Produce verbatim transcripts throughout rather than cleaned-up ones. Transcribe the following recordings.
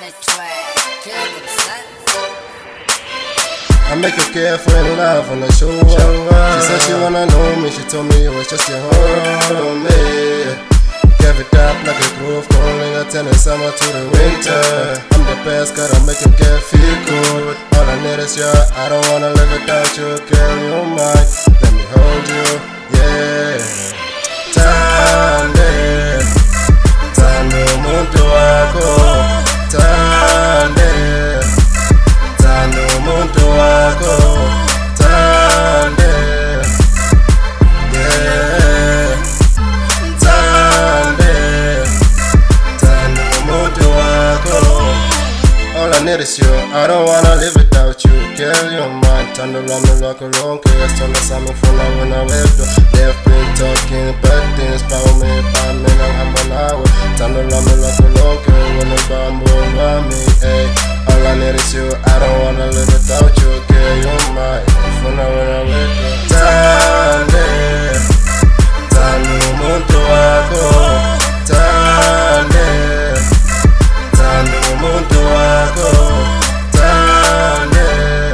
I make her care for in love on the show. She said she wanna know me, she told me it was just a hold on me. Give it up like a groove, calling a ten in summer to the winter. I'm the best, gotta make her girl feel good. All I need is you, I don't wanna live without you, girl, you're mine. Let me hold you, yeah. Tande, tande umuntu wako. Tande, tande umuntu wako. Tande, yeah. Tande, tande umuntu wako. All I need is you, I don't wanna live without you, girl, you're mine. Tande lami lwako lonke, yasithola sami ufuna wena wedwa. They've been talking bad things about me, but mina ngihamba nawe. Tande lami lwako lonke, wena ubambo lwami, ey. All I need is you, I don't wanna live without you, girl, you're mine. Ufuna wena wedwa. Tande, tande umuntu wako. Tande, tande umuntu wako. Tande,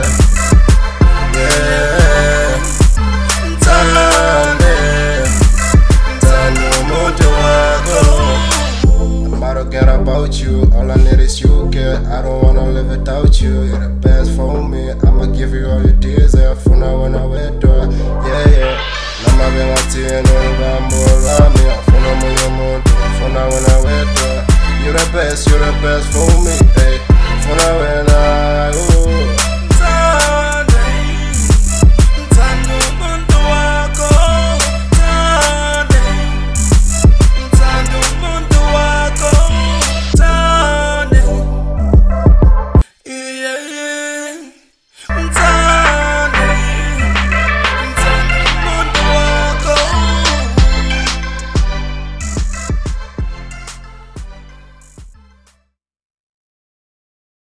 yeah. Tande, tande umuntu wako. I'm out to get about you, all I need is you, girl. I don't wanna live without you, you're the best for me. I'ma give you all your desire, funa wena wedwa, yeah, yeah. Nama bengati n'olubambo lwami, afuna munye muntu, funa wena wedwa. You're the best, you're the best for me, hey. Funa wena, ooh.